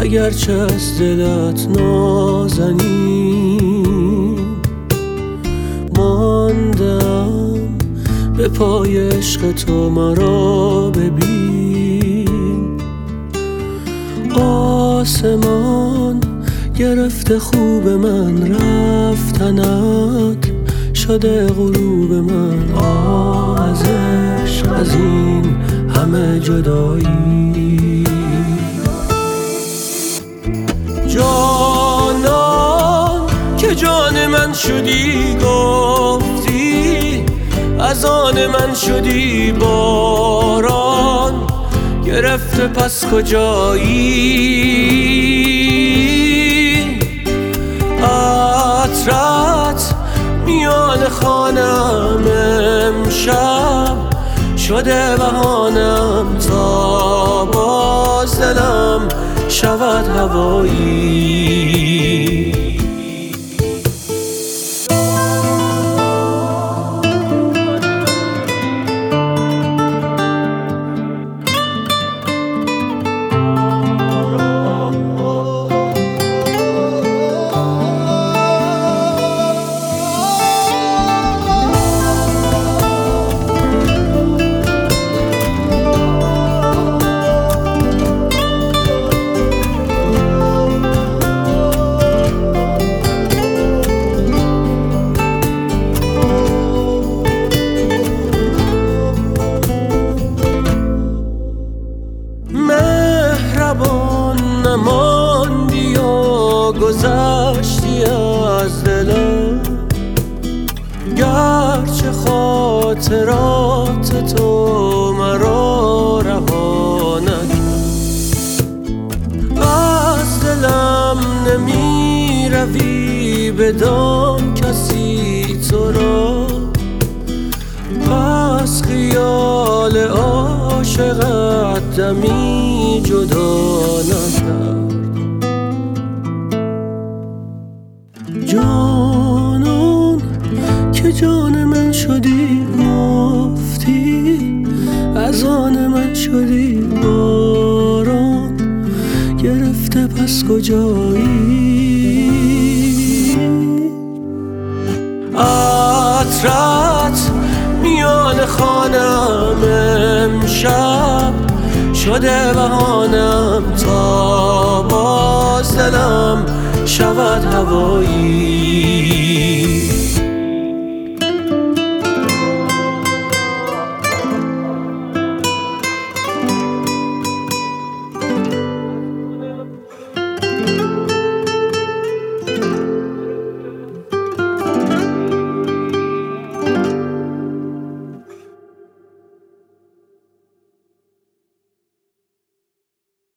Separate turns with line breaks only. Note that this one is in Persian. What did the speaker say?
اگرچه از دلت نازنین ماندم، به پای عشق تو مرا ببین. آسمان گرفته خوب من، رفتنت شده غروب من. از عشق از این همه جدایی، جانان که جان من شدی، گفتی از آن من شدی. باران گرفته پس کجایی؟ عطرت میان خانم امشب شده بهانم، تا باز دلم شود هوایی. نماندی و گذشتی از دلم، گرچه خاطرات تو مرا رها نکرد. از دلم نمی روی بدان کسی تو را، پس خیال عاشقت دمی جدا نکرد. جانان که جان من شدی، گفتی از آن من شدی. باران گرفته پس کجایی؟ عطرت میان خانم امشب شده بهانم، تا باز دلم شود هوایی.